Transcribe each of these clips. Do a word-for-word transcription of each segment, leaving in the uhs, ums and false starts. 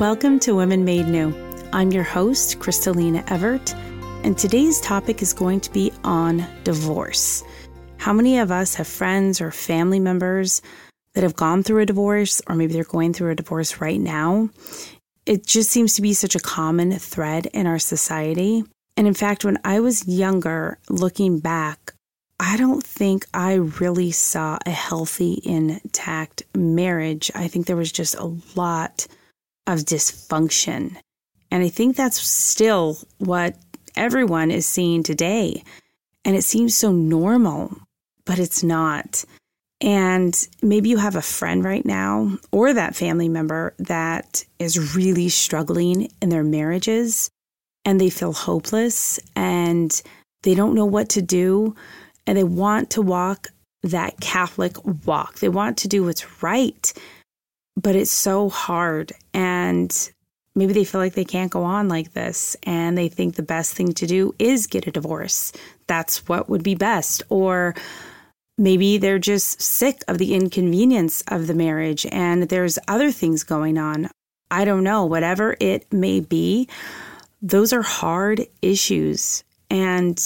Welcome to Women Made New. I'm your host, Kristalina Evert, and today's topic is going to be on divorce. How many of us have friends or family members that have gone through a divorce, or maybe they're going through a divorce right now? It just seems to be such a common thread in our society. And in fact, when I was younger, looking back, I don't think I really saw a healthy, intact marriage. I think there was just a lot of dysfunction. And I think that's still what everyone is seeing today. And it seems so normal, but it's not. And maybe you have a friend right now or that family member that is really struggling in their marriages and they feel hopeless and they don't know what to do and they want to walk that Catholic walk. They want to do what's right, but it's so hard. And maybe they feel like they can't go on like this and they think the best thing to do is get a divorce. That's what would be best. Or maybe they're just sick of the inconvenience of the marriage and there's other things going on. I don't know, whatever it may be, those are hard issues. And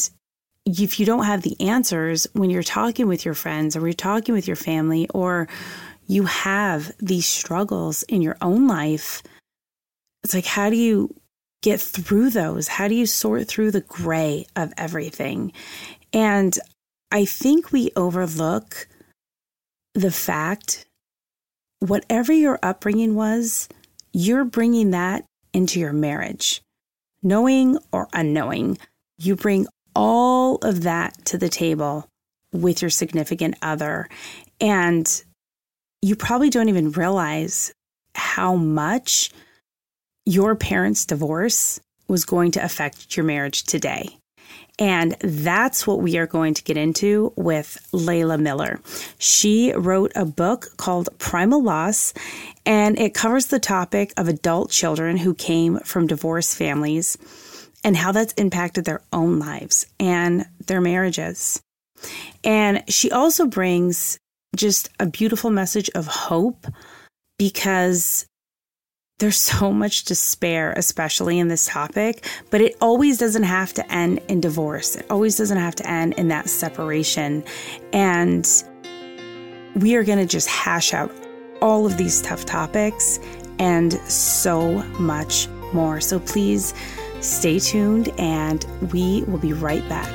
if you don't have the answers when you're talking with your friends or you're talking with your family, or you have these struggles in your own life, it's like, how do you get through those? How do you sort through the gray of everything? And I think we overlook the fact, whatever your upbringing was, you're bringing that into your marriage. Knowing or unknowing, you bring all of that to the table with your significant other. And you probably don't even realize how much your parents' divorce was going to affect your marriage today. And that's what we are going to get into with Layla Miller. She wrote a book called Primal Loss, and it covers the topic of adult children who came from divorced families and how that's impacted their own lives and their marriages. And she also brings just a beautiful message of hope, because there's so much despair, especially in this topic, but it always doesn't have to end in divorce. It always doesn't have to end in that separation. And we are going to just hash out all of these tough topics and so much more. So please stay tuned and we will be right back.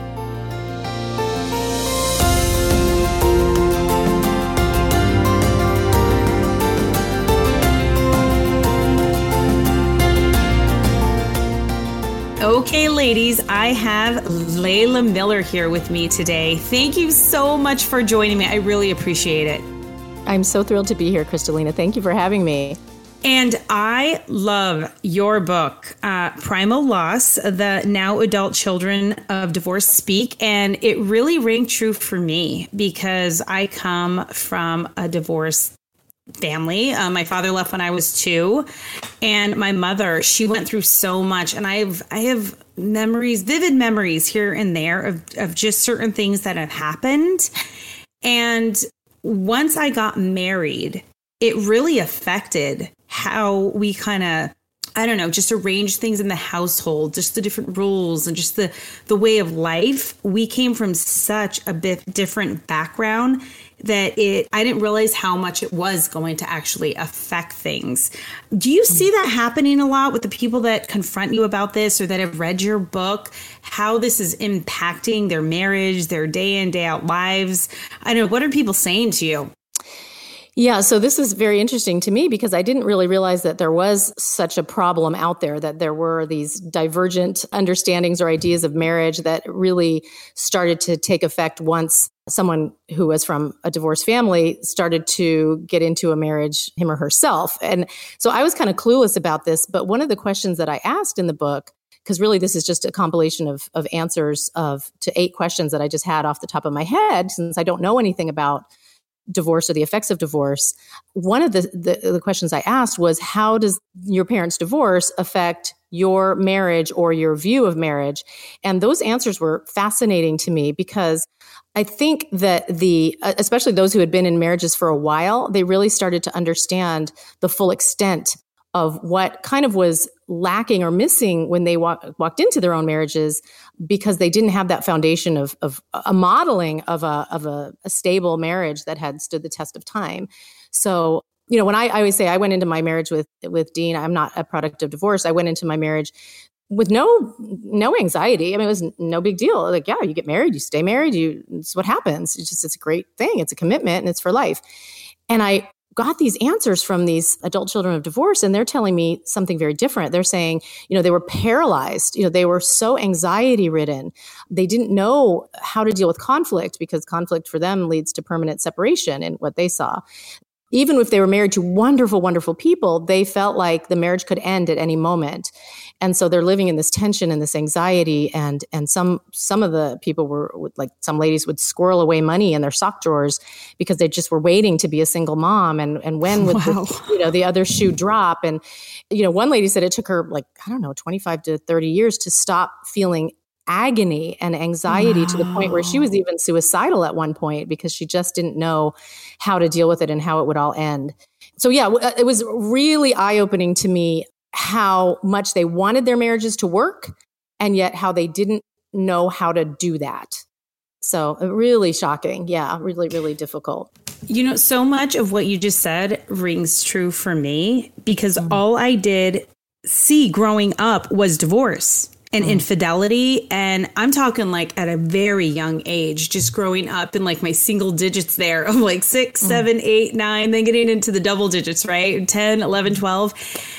Okay, ladies, I have Layla Miller here with me today. Thank you so much for joining me. I really appreciate it. I'm so thrilled to be here, Kristalina. Thank you for having me. And I love your book, uh, Primal Loss, the Now Adult Children of Divorce Speak. And it really rang true for me because I come from a divorce family. Uh, my father left when I was two, and my mother, she went through so much. And I have, I have memories, vivid memories here and there of, of just certain things that have happened. And once I got married, it really affected how we kind of, I don't know, just arrange things in the household, just the different rules and just the, the way of life. We came from such a bit different background that it, I didn't realize how much it was going to actually affect things. Do you see that happening a lot with the people that confront you about this or that have read your book, how this is impacting their marriage, their day in, day out lives? I don't know, what are people saying to you? Yeah, so this is very interesting to me because I didn't really realize that there was such a problem out there, that there were these divergent understandings or ideas of marriage that really started to take effect once someone who was from a divorced family started to get into a marriage, him or herself. And so I was kind of clueless about this, but one of the questions that I asked in the book, because really this is just a compilation of, of answers of to eight questions that I just had off the top of my head, since I don't know anything about divorce or the effects of divorce. One of the, the, the questions I asked was, how does your parents' divorce affect your marriage or your view of marriage? And those answers were fascinating to me because I think that the, especially those who had been in marriages for a while, they really started to understand the full extent of what kind of was lacking or missing when they walk, walked into their own marriages, because they didn't have that foundation of, of a modeling of a of a, a stable marriage that had stood the test of time. So, you know, when I, I always say I went into my marriage with with Dean, I'm not a product of divorce. I went into my marriage with no no anxiety. I mean, it was no big deal. Like, yeah, you get married, you stay married, you it's what happens. It's just it's a great thing. It's a commitment and it's for life. And I got these answers from these adult children of divorce, and they're telling me something very different. They're saying, you know, they were paralyzed. You know, they were so anxiety ridden. They didn't know how to deal with conflict, because conflict for them leads to permanent separation in what they saw. Even if they were married to wonderful, wonderful people, they felt like the marriage could end at any moment. And so they're living in this tension and this anxiety. And and some some of the people were, would, like some ladies would squirrel away money in their sock drawers because they just were waiting to be a single mom. And and when would wow. the, you know, the other shoe drop? And, you know, one lady said it took her like, I don't know, twenty-five to thirty years to stop feeling agony and anxiety wow. to the point where she was even suicidal at one point, because she just didn't know how to deal with it and how it would all end. So yeah, it was really eye-opening to me how much they wanted their marriages to work, and yet how they didn't know how to do that. So really shocking. Yeah, really, really difficult. You know, so much of what you just said rings true for me, because mm-hmm. all I did see growing up was divorce and mm. infidelity. And I'm talking like at a very young age, just growing up in like my single digits there of like six, mm. seven, eight, nine, then getting into the double digits, right? ten, eleven, twelve.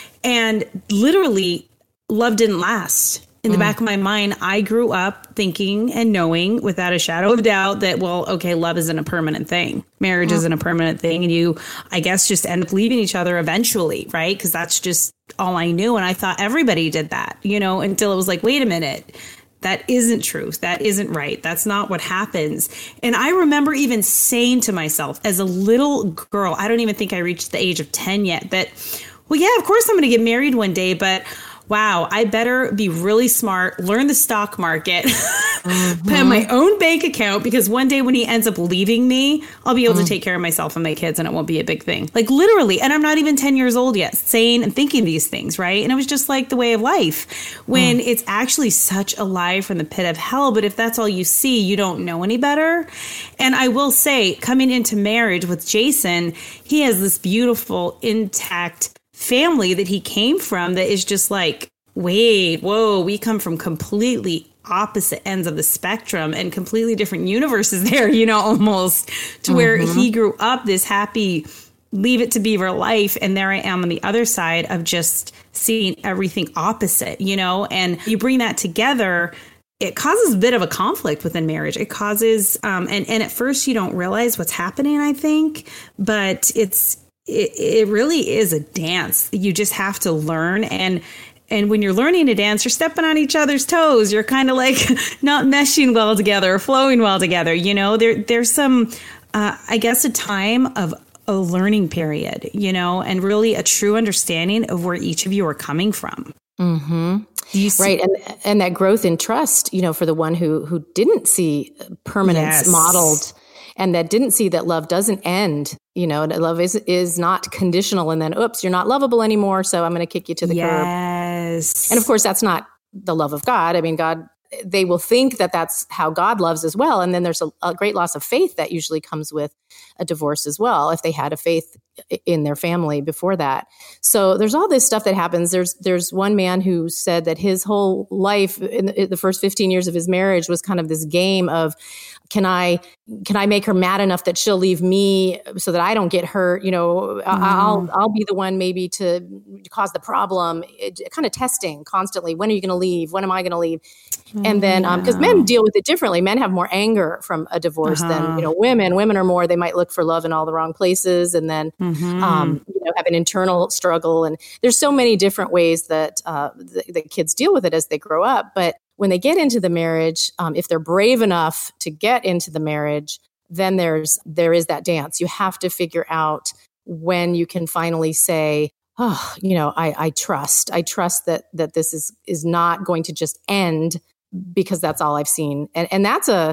And literally love didn't last. In the mm. back of my mind, I grew up thinking and knowing without a shadow of doubt that, well, okay, love isn't a permanent thing. Marriage mm. isn't a permanent thing. And you, I guess, just end up leaving each other eventually, right? Because that's just all I knew. And I thought everybody did that, you know, until it was like, wait a minute, that isn't truth. That isn't right. That's not what happens. And I remember even saying to myself as a little girl, I don't even think I reached the age of ten yet, that, well, yeah, of course I'm going to get married one day, but wow, I better be really smart, learn the stock market, mm-hmm. put in my own bank account, because one day when he ends up leaving me, I'll be able mm. to take care of myself and my kids, and it won't be a big thing. Like literally. And I'm not even ten years old yet, saying and thinking these things, right? And it was just like the way of life, when mm. it's actually such a lie from the pit of hell. But if that's all you see, you don't know any better. And I will say, coming into marriage with Jason, he has this beautiful, intact family that he came from that is just like, wait, whoa, we come from completely opposite ends of the spectrum and completely different universes there, you know, almost to mm-hmm. where he grew up this happy, leave it to beaver life. And there I am on the other side of just seeing everything opposite, you know, and you bring that together, it causes a bit of a conflict within marriage. It causes, um, and, and at first you don't realize what's happening, I think, but it's, It, it really is a dance. You just have to learn. And and when you're learning to dance, you're stepping on each other's toes. You're kind of like not meshing well together or flowing well together. You know, there there's some, uh, I guess, a time of a learning period, you know, and really a true understanding of where each of you are coming from. Mm-hmm. You see- right. And and that growth in trust, you know, for the one who who didn't see permanence yes. modeled, and that didn't see that love doesn't end. You know, love is is not conditional, and then, oops, you're not lovable anymore, so I'm going to kick you to the yes. curb. Yes. And of course, that's not the love of God. I mean, God, they will think that that's how God loves as well. And then there's a, a great loss of faith that usually comes with a divorce as well, if they had a faith in their family before that. So there's all this stuff that happens. There's there's one man who said that his whole life, in the, in the first fifteen years of his marriage, was kind of this game of, can I can I make her mad enough that she'll leave me so that I don't get hurt? You know, mm. I'll I'll be the one maybe to cause the problem. It, kind of testing constantly. When are you going to leave? When am I going to leave? Mm, and then because um, men deal with it differently. Men have more anger from a divorce uh-huh. than, you know, women. Women are more, they might look for love in all the wrong places, and then mm-hmm. um, you know, have an internal struggle. And there's so many different ways that uh, the, the kids deal with it as they grow up. But when they get into the marriage, um, if they're brave enough to get into the marriage, then there's there is that dance. You have to figure out when you can finally say, oh, you know, I, I trust. I trust that that this is is not going to just end because that's all I've seen. And and that's a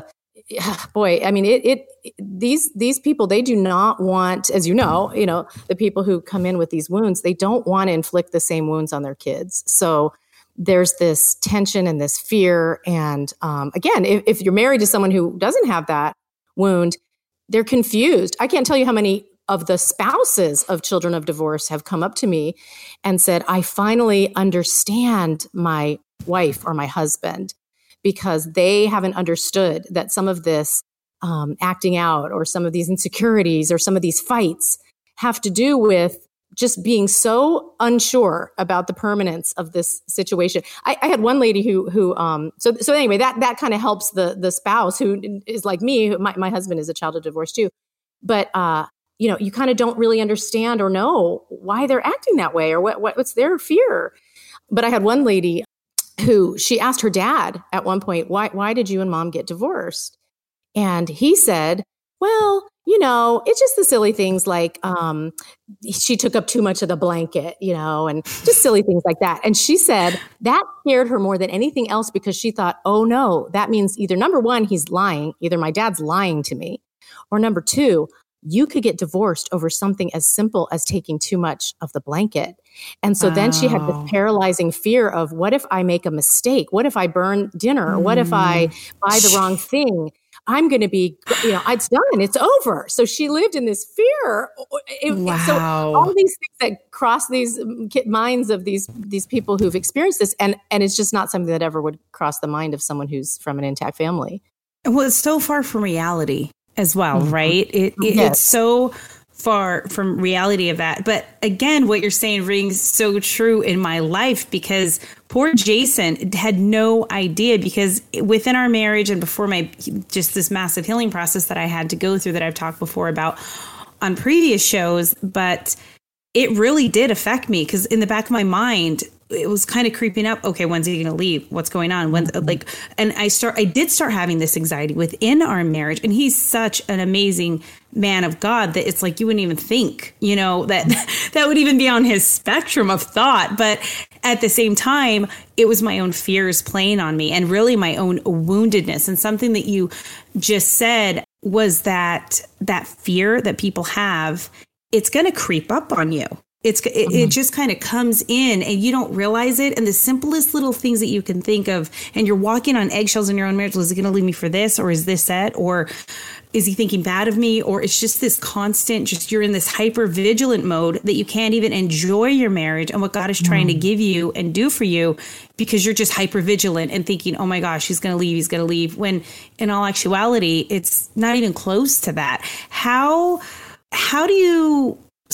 yeah, boy, I mean, it, it, these, these people, they do not want, as you know, you know, the people who come in with these wounds, they don't want to inflict the same wounds on their kids. So there's this tension and this fear. And um, again, if, if you're married to someone who doesn't have that wound, they're confused. I can't tell you how many of the spouses of children of divorce have come up to me and said, I finally understand my wife or my husband, because they haven't understood that some of this um, acting out or some of these insecurities or some of these fights have to do with just being so unsure about the permanence of this situation. I, I had one lady who, who, um, so, so anyway, that, that kind of helps the, the spouse who is like me. My, my husband is a child of divorce too, but, uh, you know, you kind of don't really understand or know why they're acting that way or what, what what's their fear. But I had one lady who, she asked her dad at one point, why, why did you and mom get divorced? And he said, well, you know, it's just the silly things like um, she took up too much of the blanket, you know, and just silly things like that. And she said that scared her more than anything else, because she thought, oh no, that means either number one, he's lying, either my dad's lying to me, or number two, you could get divorced over something as simple as taking too much of the blanket. And so wow. then she had this paralyzing fear of, what if I make a mistake? What if I burn dinner? Mm. What if I buy the wrong thing? I'm going to be, you know, it's done. It's over. So she lived in this fear. It, wow. So all these things that cross these minds of these these people who've experienced this, and and it's just not something that ever would cross the mind of someone who's from an intact family. Well, it's so far from reality as well, mm-hmm. right? It, it yes. It's so far from reality of that. But again, what you're saying rings so true in my life, because poor Jason had no idea, because within our marriage and before my, just this massive healing process that I had to go through that I've talked before about on previous shows, but it really did affect me, because in the back of my mind, it was kind of creeping up. Okay, when's he going to leave? What's going on? When, mm-hmm. like, and I start, I did start having this anxiety within our marriage. And he's such an amazing man of God that it's like, you wouldn't even think, you know, that that would even be on his spectrum of thought. But at the same time, it was my own fears playing on me, and really my own woundedness. And something that you just said was that that fear that people have, it's going to creep up on you. It's it, mm-hmm. it just kind of comes in and you don't realize it. And the simplest little things that you can think of, and you're walking on eggshells in your own marriage. Is he going to leave me for this? Or is this it? Or is he thinking bad of me? Or it's just this constant, just you're in this hyper vigilant mode that you can't even enjoy your marriage and what God is trying mm-hmm. to give you and do for you, because you're just hyper vigilant and thinking, oh my gosh, he's going to leave. He's going to leave. When in all actuality, it's not even close to that. How, how do you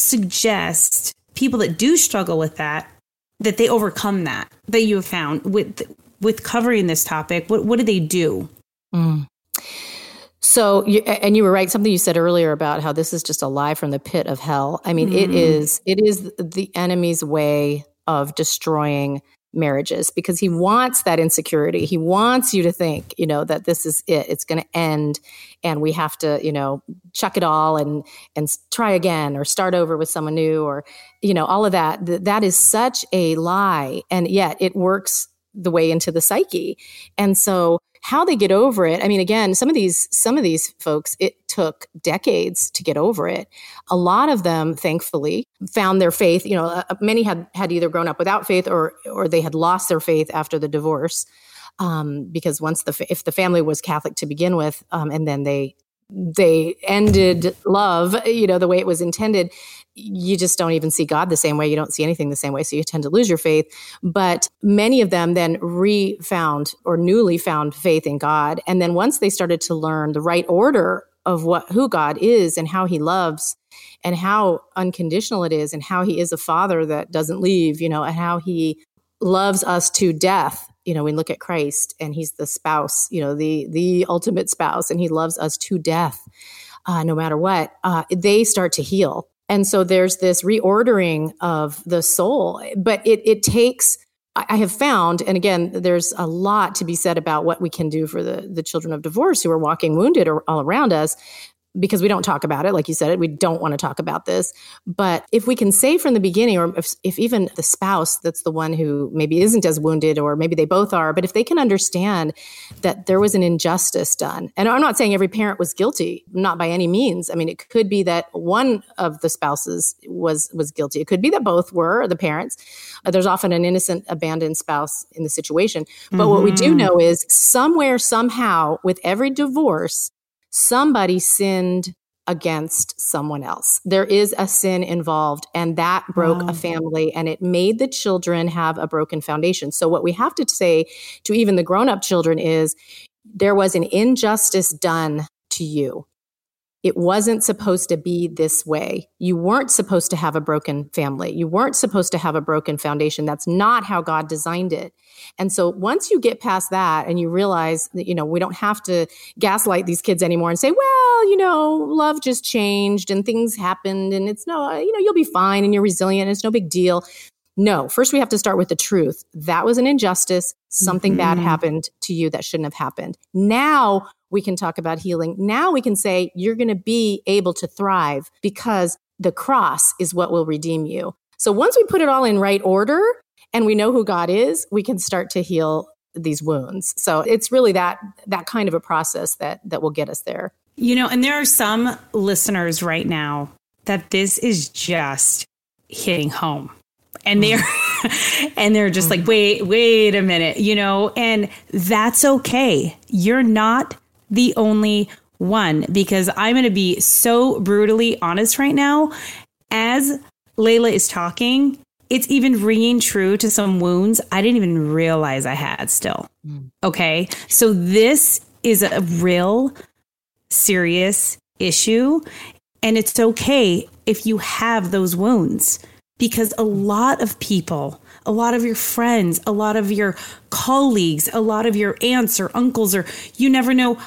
suggest people that do struggle with that, that they overcome that, that you have found with with covering this topic? What what do they do? Mm. So, you, and you were right, something you said earlier about how this is just a lie from the pit of hell. I mean, mm. it is it is the enemy's way of destroying marriages, because he wants that insecurity. He wants you to think, you know, that this is it. It's going to end, and we have to, you know, chuck it all and and try again, or start over with someone new, or, you know, all of that. Th- that is such a lie, and yet it works the way into the psyche. And so, how they get over it, I mean, again, some of these some of these folks, it took decades to get over it. A lot of them, thankfully, found their faith. You know, uh, many had, had either grown up without faith, or or they had lost their faith after the divorce, um, because once the if the family was Catholic to begin with, um, and then they they ended love, you know, the way it was intended, you just don't even see God the same way. You don't see anything the same way. So you tend to lose your faith. But many of them then re-found or newly found faith in God. And then once they started to learn the right order of what who God is and how he loves and how unconditional it is and how he is a father that doesn't leave, you know, and how he loves us to death. You know, we look at Christ and he's the spouse, you know, the the ultimate spouse, and he loves us to death, uh, no matter what. Uh, they start to heal. And so there's this reordering of the soul, but it it takes, I have found, and again, there's a lot to be said about what we can do for the, the children of divorce who are walking wounded or all around us. because we don't talk about it. Like you said, we don't want to talk about this. But if we can say from the beginning, or if, if even the spouse that's the one who maybe isn't as wounded, or maybe they both are, but if they can understand that there was an injustice done, and I'm not saying every parent was guilty, not by any means. I mean, it could be that one of the spouses was, was guilty. It could be that both were, the parents. Uh, there's often an innocent abandoned spouse in the situation. But mm-hmm. what we do know is somewhere, somehow, with every divorce, somebody sinned against someone else. There is a sin involved, and that broke wow. a family, and it made the children have a broken foundation. So what we have to say to even the grown-up children is there was an injustice done to you. It wasn't supposed to be this way. You weren't supposed to have a broken family. You weren't supposed to have a broken foundation. That's not how God designed it. And so once you get past that and you realize that, you know, we don't have to gaslight these kids anymore and say, well, you know, love just changed and things happened and it's no, you know, you'll be fine and you're resilient. It's no big deal. No, first we have to start with the truth. That was an injustice. Something mm-hmm. bad happened to you that shouldn't have happened. Now we can talk about healing. Now we can say you're going to be able to thrive because the cross is what will redeem you. So once we put it all in right order and we know who God is, we can start to heal these wounds. So it's really that that kind of a process that that will get us there. You know, and there are some listeners right now that this is just hitting home. And they're and they're just like, wait, wait a minute, you know, and that's okay. You're not the only one, because I'm going to be so brutally honest right now. As Layla is talking, it's even ringing true to some wounds I didn't even realize I had still. Okay. So this is a real serious issue, and it's okay if you have those wounds. Because a lot of people, a lot of your friends, a lot of your colleagues, a lot of your aunts or uncles, or you never know.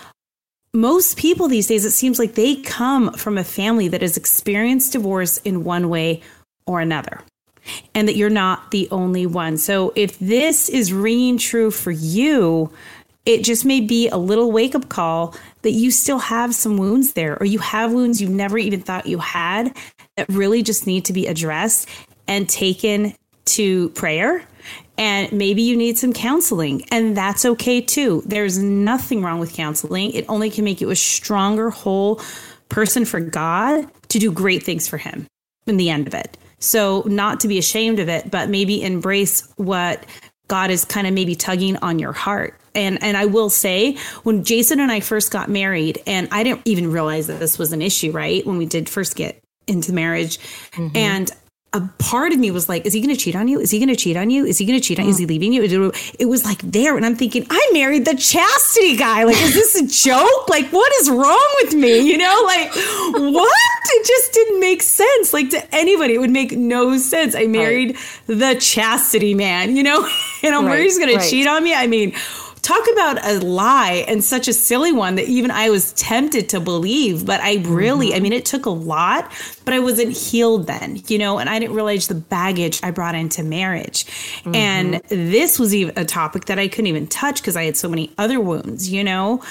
Most people these days, it seems like they come from a family that has experienced divorce in one way or another, and that you're not the only one. So if this is ringing true for you, it just may be a little wake-up call that you still have some wounds there, or you have wounds you never even thought you had that really just need to be addressed and taken to prayer. And maybe you need some counseling, and that's okay too. There's nothing wrong with counseling. It only can make you a stronger, whole person for God to do great things for him in the end of it. So not to be ashamed of it, but maybe embrace what God is kind of maybe tugging on your heart. And and I will say, when Jason and I first got married, and I didn't even realize that this was an issue, right? When we did first get into marriage. Mm-hmm. And a part of me was like, is he going to cheat on you? Is he going to cheat on you? Is he going to cheat on you? Is he leaving you? It was like there. And I'm thinking, I married the chastity guy. Like, is this a joke? Like, what is wrong with me? You know, like, what? It just didn't make sense. Like, to anybody, it would make no sense. I married right. the chastity man, you know, and I'm right. worried he's going right. to cheat on me. I mean, talk about a lie, and such a silly one that even I was tempted to believe. But I really, mm-hmm. I mean, it took a lot, but I wasn't healed then, you know, and I didn't realize the baggage I brought into marriage. Mm-hmm. And this was even a topic that I couldn't even touch because I had so many other wounds, you know.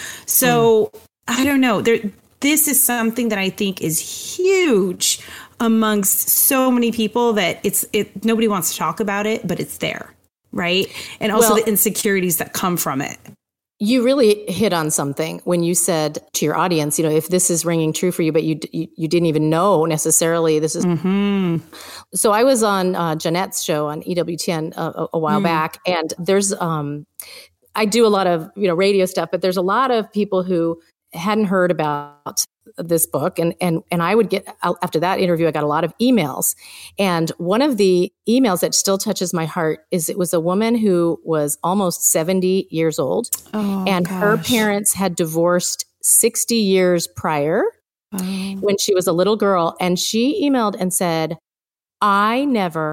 So mm. I don't know. There, this is something that I think is huge amongst so many people that it's it. Nobody wants to talk about it, but it's there. Right. And also well, the insecurities that come from it. You really hit on something when you said to your audience, you know, if this is ringing true for you, but you you, you didn't even know necessarily this is. Mm-hmm. So I was on uh, Jeanette's show on E W T N a, a while mm. back, and there's um, I do a lot of, you know, radio stuff, but there's a lot of people who hadn't heard about this book. And, and, and I would get, after that interview, I got a lot of emails. And one of the emails that still touches my heart is it was a woman who was almost seventy years old. Oh, and gosh. Her parents had divorced sixty years prior oh. when she was a little girl. And she emailed and said, I never,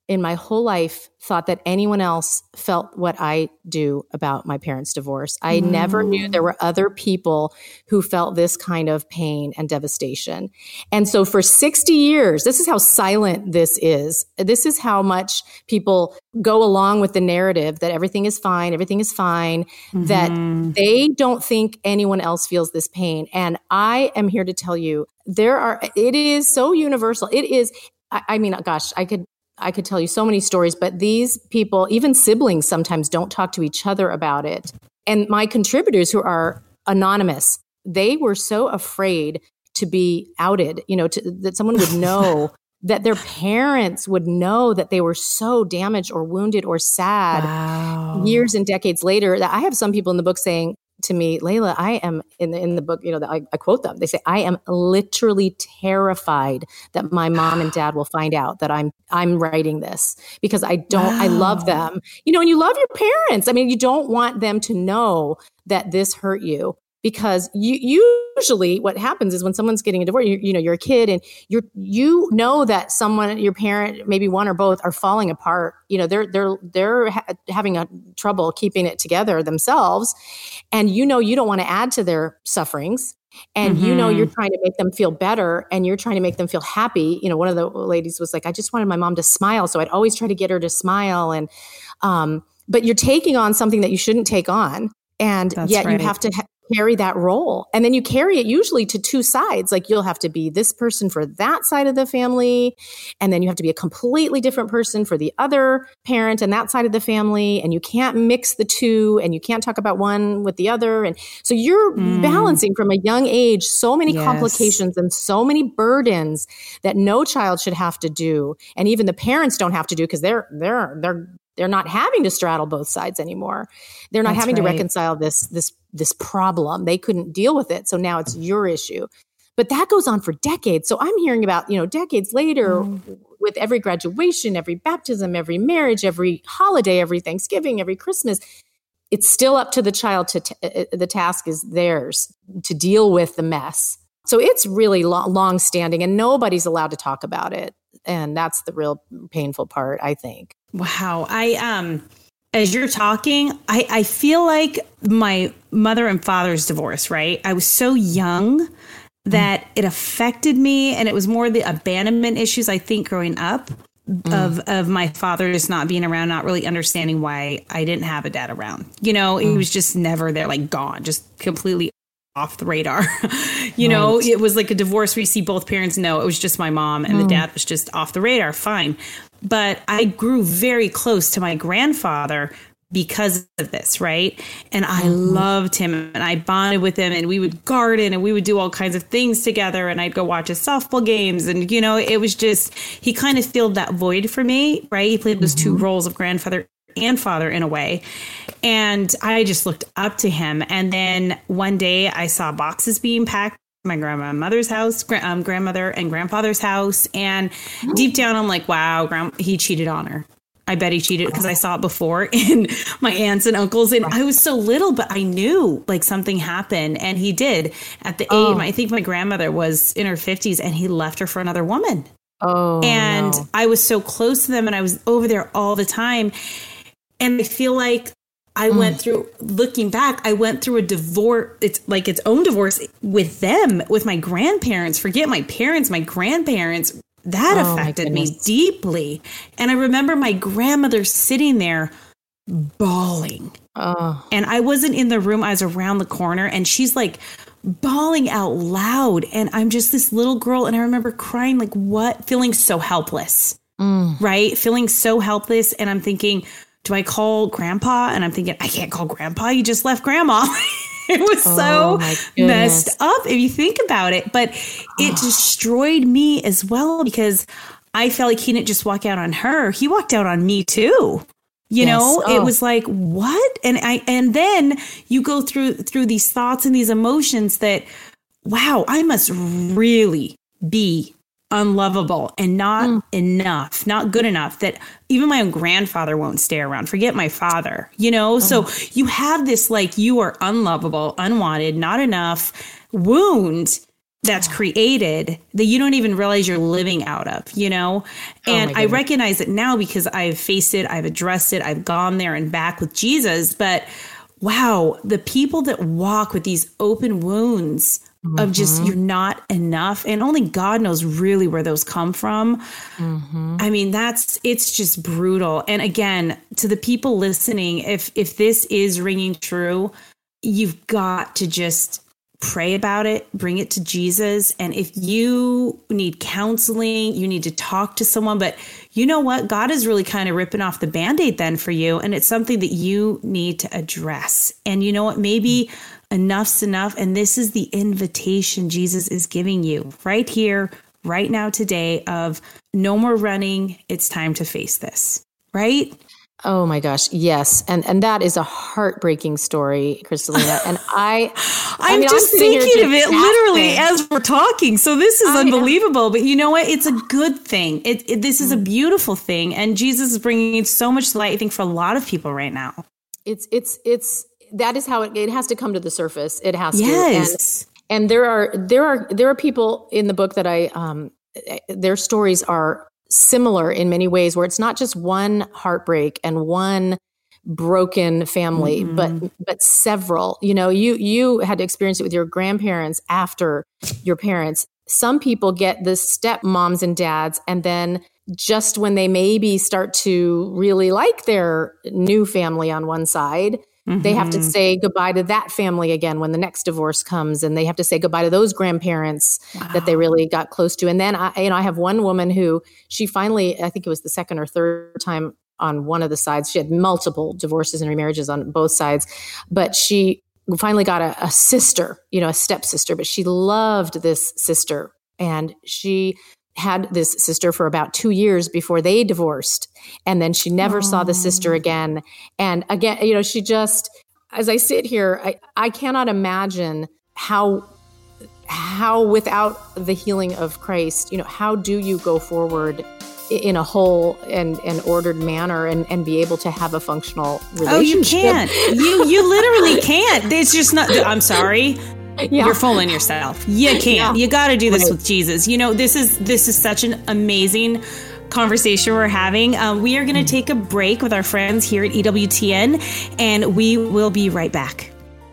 in my whole life thought that anyone else felt what I do about my parents' divorce. I mm. never knew there were other people who felt this kind of pain and devastation. And so for sixty years, this is how silent this is. This is how much people go along with the narrative that everything is fine, everything is fine, mm-hmm. that they don't think anyone else feels this pain. And I am here to tell you, there are, it is so universal. It is, I, I mean, gosh, I could, I could tell you so many stories, but these people, even siblings, sometimes don't talk to each other about it. And my contributors who are anonymous, they were so afraid to be outed, you know, to, that someone would know, that their parents would know that they were so damaged or wounded or sad wow. years and decades later. That I have some people in the book saying to me, Layla, I am in the, in the book, you know, I, I quote them. They say, I am literally terrified that my mom and dad will find out that I'm, I'm writing this because I don't, wow. I love them, you know, and you love your parents. I mean, you don't want them to know that this hurt you. Because you, usually what happens is when someone's getting a divorce, you, you know, you're a kid and you're, you know that someone, your parent, maybe one or both are falling apart. You know, they're, they're, they're ha- having a trouble keeping it together themselves. And you know, you don't want to add to their sufferings. And mm-hmm. you know, you're trying to make them feel better and you're trying to make them feel happy. You know, one of the ladies was like, I just wanted my mom to smile. So I'd always try to get her to smile. And, um, but you're taking on something that you shouldn't take on. And That's yet right. you have to ha- carry that role. And then you carry it usually to two sides. Like you'll have to be this person for that side of the family. And then you have to be a completely different person for the other parent and that side of the family. And you can't mix the two and you can't talk about one with the other. And so you're mm. balancing from a young age, so many yes. complications and so many burdens that no child should have to do. And even the parents don't have to do because they're, they're, they're, They're not having to straddle both sides anymore. They're not That's having right. to reconcile this, this, this problem. They couldn't deal with it. So now it's your issue. But that goes on for decades. So I'm hearing about, you know, decades later mm. with every graduation, every baptism, every marriage, every holiday, every Thanksgiving, every Christmas, it's still up to the child to, t- the task is theirs to deal with the mess. So it's really lo- long standing and nobody's allowed to talk about it. And that's the real painful part, I think. Wow. I, um, as you're talking, I, I feel like my mother and father's divorce, right? I was so young that mm. it affected me. And it was more the abandonment issues, I think, growing up mm. of, of my father just not being around, not really understanding why I didn't have a dad around. You know, mm. he was just never there, like gone, just completely off the radar. you right. know, it was like a divorce where you see both parents. No, it was just my mom and mm. the dad was just off the radar. Fine. But I grew very close to my grandfather because of this, right? And I mm-hmm. loved him and I bonded with him and we would garden and we would do all kinds of things together and I'd go watch his softball games. And, you know, it was just, he kind of filled that void for me, right? He played those mm-hmm. two roles of grandfather and father in a way. And I just looked up to him. And then one day I saw boxes being packed. My grandmother's house, gra- um, grandmother and grandfather's house. And oh. deep down, I'm like, wow, grand- he cheated on her. I bet he cheated because I saw it before in my aunts and uncles. And I was so little, but I knew like something happened. And he did at the oh. age, I think my grandmother was in her fifties and he left her for another woman. Oh, and no. I was so close to them and I was over there all the time. And I feel like I went mm. through, looking back, I went through a divorce. It's like its own divorce with them, with my grandparents. Forget my parents, my grandparents. That oh, affected me deeply. And I remember my grandmother sitting there bawling. Oh. And I wasn't in the room. I was around the corner and she's like bawling out loud. And I'm just this little girl. And I remember crying like, what? Feeling so helpless, mm. right? Feeling so helpless. And I'm thinking, do I call grandpa? And I'm thinking, I can't call grandpa. You just left grandma. It was oh, so messed up if you think about it. But it destroyed me as well because I felt like he didn't just walk out on her. He walked out on me, too. You yes. know, oh. It was like, what? And I and then you go through through these thoughts and these emotions that, wow, I must really be unlovable and not mm. enough, not good enough that even my own grandfather won't stay around. Forget my father, you know? Oh. So you have this like you are unlovable, unwanted, not enough wound. that's created that you don't even realize you're living out of, you know? And oh I recognize it now because I've faced it, I've addressed it, I've gone there and back with Jesus. But wow, the people that walk with these open wounds mm-hmm. of just, you're not enough. And only God knows really where those come from. Mm-hmm. I mean, that's, it's just brutal. And again, to the people listening, if, if this is ringing true, you've got to just pray about it, bring it to Jesus. And if you need counseling, you need to talk to someone. But you know what? God is really kind of ripping off the Band-Aid then for you. And it's something that you need to address. And you know what? Maybe enough's enough. And this is the invitation Jesus is giving you right here, right now, today of no more running. It's time to face this, right? Oh my gosh, yes. And and that is a heartbreaking story, Kristalina. And I I'm I mean, just I'm thinking just of it literally as we're talking. So this is I unbelievable. Am. But you know what? It's a good thing. It, it this is a beautiful thing. And Jesus is bringing so much light, I think, for a lot of people right now. It's it's it's that is how it it has to come to the surface. It has yes. to. And, and there are there are there are people in the book that I um their stories are similar in many ways, where it's not just one heartbreak and one broken family, mm-hmm. but but several. You know, you you had to experience it with your grandparents after your parents. Some people get the stepmoms and dads, and then just when they maybe start to really like their new family on one side, mm-hmm. they have to say goodbye to that family again when the next divorce comes, and they have to say goodbye to those grandparents wow. that they really got close to. And then I, you know, I have one woman who she finally, I think it was the second or third time on one of the sides. She had multiple divorces and remarriages on both sides, but she finally got a, a sister, you know, a stepsister, but she loved this sister, and she had this sister for about two years before they divorced. And then she never oh. saw the sister again. And again, you know, she just, as I sit here, I, I cannot imagine how, how without the healing of Christ, you know, how do you go forward in a whole and, and ordered manner and, and be able to have a functional relationship? Oh, you can't. you, you literally can't. It's just not, I'm sorry. Yeah. You're fooling yourself. You can't. Yeah. You got to do this right. with Jesus. You know, this is this is such an amazing conversation we're having. Um, we are going to take a break with our friends here at E W T N, and we will be right back.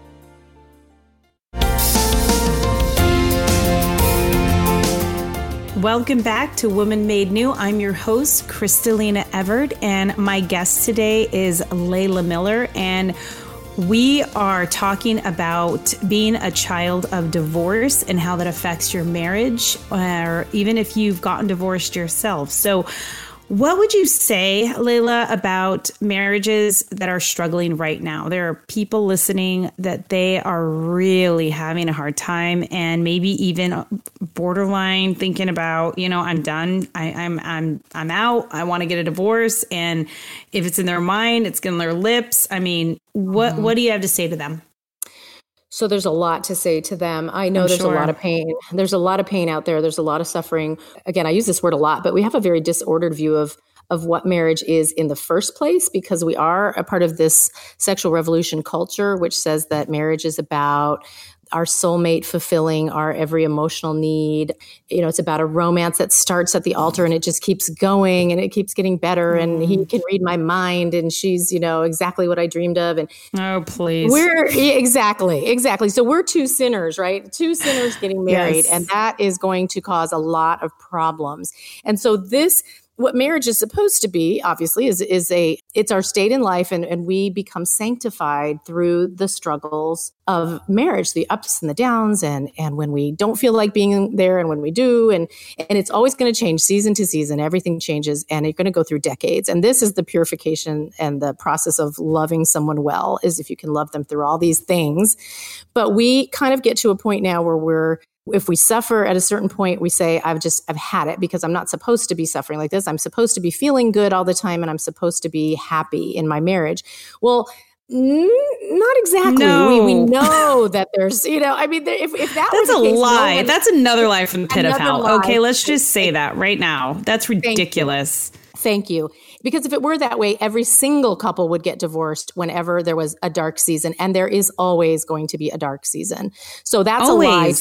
Welcome back to Woman Made New. I'm your host, Kristalina Everett, and my guest today is Layla Miller, and we are talking about being a child of divorce and how that affects your marriage, or even if you've gotten divorced yourself. So what would you say, Layla, about marriages that are struggling right now? There are people listening that they are really having a hard time, and maybe even borderline thinking about, you know, I'm done. I, I'm I'm I'm out. I want to get a divorce. And if it's in their mind, it's in their lips. I mean, what mm-hmm. what do you have to say to them? So there's a lot to say to them. I know I'm there's sure. a lot of pain. There's a lot of pain out there. There's a lot of suffering. Again, I use this word a lot, but we have a very disordered view of of what marriage is in the first place, because we are a part of this sexual revolution culture, which says that marriage is about our soulmate fulfilling our every emotional need. You know, it's about a romance that starts at the altar and it just keeps going and it keeps getting better. Mm. And he can read my mind and she's, you know, exactly what I dreamed of. And oh, please. We're exactly, exactly. So we're two sinners, right? Two sinners getting married. Yes. And that is going to cause a lot of problems. And so this, what marriage is supposed to be, obviously, is is a it's our state in life, and, and we become sanctified through the struggles of marriage, the ups and the downs, and and when we don't feel like being there, and when we do, and and it's always going to change season to season. Everything changes, and you're going to go through decades. And this is the purification and the process of loving someone well, is if you can love them through all these things. But we kind of get to a point now where we're if we suffer at a certain point, we say, I've just, I've had it, because I'm not supposed to be suffering like this. I'm supposed to be feeling good all the time, and I'm supposed to be happy in my marriage. Well, n- not exactly. No. We, we know that there's, you know, I mean, if, if that That's was the a case, lie. no one, That's another lie from the pit of hell. Lie. Okay, let's just say that right now. That's ridiculous. Thank you. Thank you. Because if it were that way, every single couple would get divorced whenever there was a dark season. And there is always going to be a dark season. So that's always. a lie to think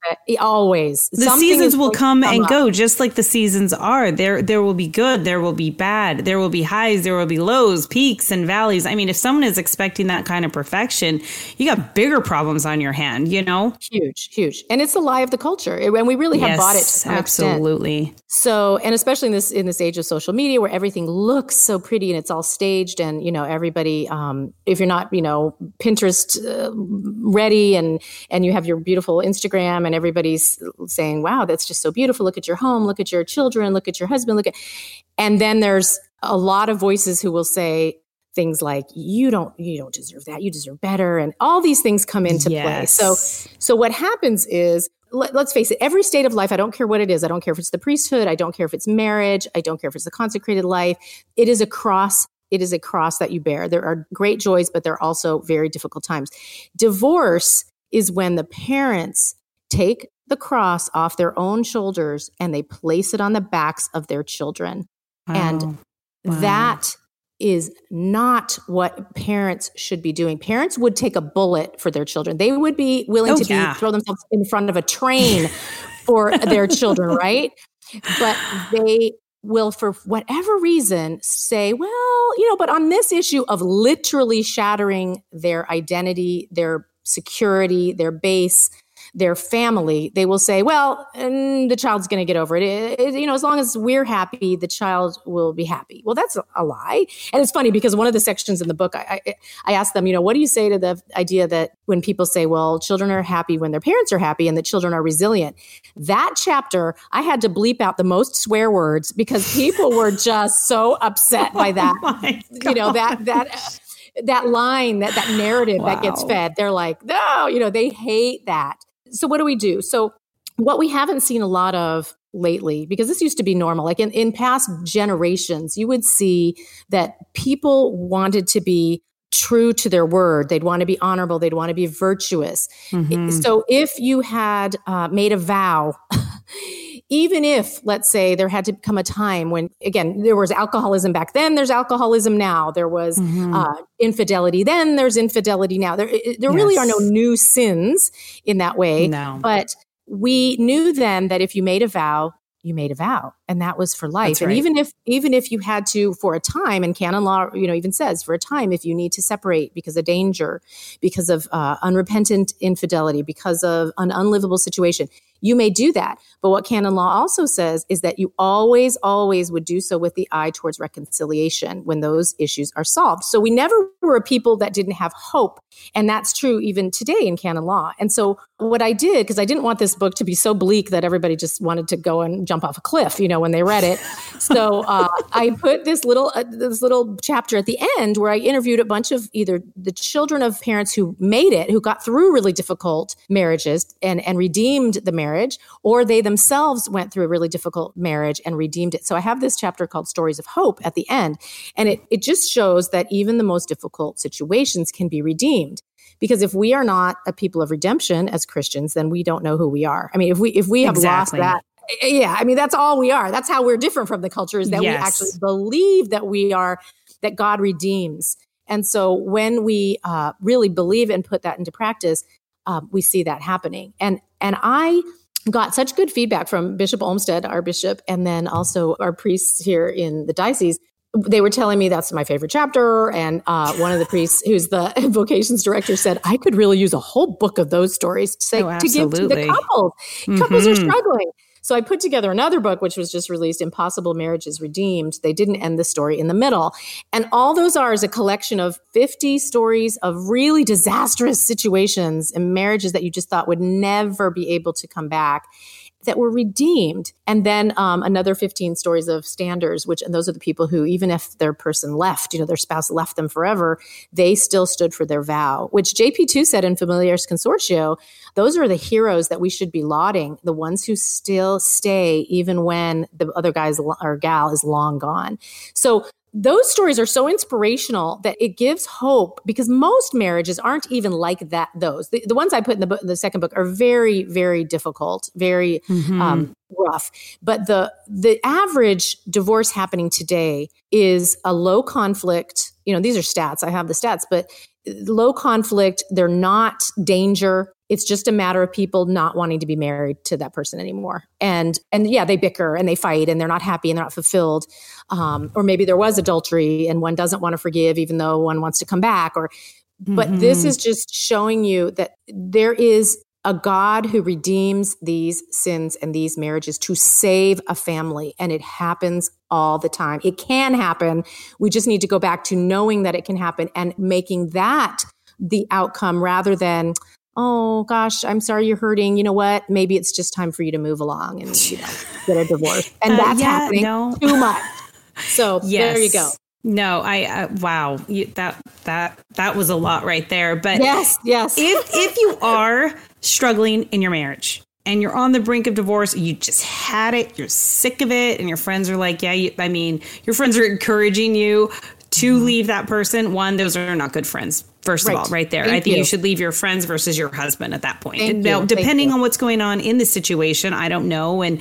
it. Always. The Something seasons will come, come and up. go, just like the seasons are. There there will be good, there will be bad, there will be highs, there will be lows, peaks and valleys. I mean, if someone is expecting that kind of perfection, you got bigger problems on your hand, you know? Huge, huge. And it's the lie of the culture. And we really have yes, bought it to some absolutely. extent. So, and especially in this in this age of social media where everything looks so pretty and it's all staged and, you know, everybody, um, if you're not, you know, Pinterest uh, ready and, and you have your beautiful Instagram and everybody's saying, wow, that's just so beautiful. Look at your home, look at your children, look at your husband, look at, and then there's a lot of voices who will say things like, you don't, you don't deserve that. You deserve better. And all these things come into yes. play. So, so what happens is, let, let's face it, every state of life, I don't care what it is. I don't care if it's the priesthood. I don't care if it's marriage. I don't care if it's the consecrated life. It is a cross. It is a cross that you bear. There are great joys, but there are also very difficult times. Divorce is when the parents take the cross off their own shoulders and they place it on the backs of their children. Wow. And wow. that is not what parents should be doing. Parents would take a bullet for their children. They would be willing oh, to yeah. be, throw themselves in front of a train for their children, right? But they will, for whatever reason, say, well, you know, but on this issue of literally shattering their identity, their security, their base, their family, they will say, well, and the child's going to get over it. It, it. You know, as long as we're happy, the child will be happy. Well, that's a, a lie. And it's funny because one of the sections in the book, I, I, I asked them, you know, what do you say to the idea that when people say, well, children are happy when their parents are happy and that children are resilient? That chapter, I had to bleep out the most swear words because people were just so upset by that. Oh you know, that, that, that line, that, that narrative wow. that gets fed. They're like, no, you know, they hate that. So what do we do? So what we haven't seen a lot of lately, because this used to be normal, like in, in past generations, you would see that people wanted to be true to their word. They'd want to be honorable. They'd want to be virtuous. Mm-hmm. So if you had uh, made a vow, even if, let's say, there had to come a time when, again, there was alcoholism back then, there's alcoholism now. There was mm-hmm. uh, infidelity then, there's infidelity now. There, there yes. really are no new sins in that way. No. But we knew then that if you made a vow, you made a vow, and that was for life. That's and right. even if even if you had to, for a time, and canon law, you know, even says for a time, if you need to separate because of danger, because of uh, unrepentant infidelity, because of an unlivable situation, you may do that. But what canon law also says is that you always, always would do so with the eye towards reconciliation when those issues are solved. So we never were a people that didn't have hope. And that's true even today in canon law. And so what I did, because I didn't want this book to be so bleak that everybody just wanted to go and jump off a cliff, you know, when they read it. So uh, I put this little uh, this little chapter at the end where I interviewed a bunch of either the children of parents who made it, who got through really difficult marriages and, and redeemed the marriage, or they themselves went through a really difficult marriage and redeemed it. So I have this chapter called Stories of Hope at the end. And it, it just shows that even the most difficult situations can be redeemed. Because if we are not a people of redemption as Christians, then we don't know who we are. I mean, if we if we have exactly. lost that, yeah, I mean, that's all we are. That's how we're different from the culture, is that yes. we actually believe that we are, that God redeems. And so when we uh, really believe and put that into practice, um, we see that happening. And and I got such good feedback from Bishop Olmsted, our bishop, and then also our priests here in the diocese. They were telling me that's my favorite chapter. And uh, one of the priests, who's the vocations director, said, I could really use a whole book of those stories to, say, oh, to give to the couples. Mm-hmm. Couples are struggling. So I put together another book, which was just released, Impossible Marriages Redeemed. They didn't end the story in the middle. And all those are is a collection of fifty stories of really disastrous situations and marriages that you just thought would never be able to come back, that were redeemed. And then um, another fifteen stories of standers, which, and those are the people who, even if their person left, you know, their spouse left them forever, they still stood for their vow, which J P two said in Familiaris Consortio, those are the heroes that we should be lauding, the ones who still stay even when the other guy's or gal is long gone. So those stories are so inspirational that it gives hope, because most marriages aren't even like that. Those the, the ones I put in the book, the second book, are very, very difficult, very mm-hmm. um, rough. But the the average divorce happening today is a low conflict. You know, these are stats. I have the stats, but low conflict. They're not danger. It's just a matter of people not wanting to be married to that person anymore. And, and yeah, they bicker and they fight and they're not happy and they're not fulfilled. Um, or maybe there was adultery and one doesn't want to forgive, even though one wants to come back. Or, but mm-hmm. this is just showing you that there is a God who redeems these sins and these marriages to save a family. And it happens all the time. It can happen. We just need to go back to knowing that it can happen and making that the outcome rather than, oh gosh, I'm sorry you're hurting. You know what? Maybe it's just time for you to move along and you know, get a divorce. And uh, that's yeah, happening no. too much. So yes. There you go. No, I, uh, wow, you, that, that, that was a lot right there. But yes, yes. if, if you are struggling in your marriage and you're on the brink of divorce, you just had it, you're sick of it. And your friends are like, yeah, you, I mean, your friends are encouraging you to mm-hmm. leave that person. One, those are not good friends. First right. of all, right there. Thank I think you. you should leave your friends versus your husband at that point. And now, depending on what's going on in the situation, I don't know. And,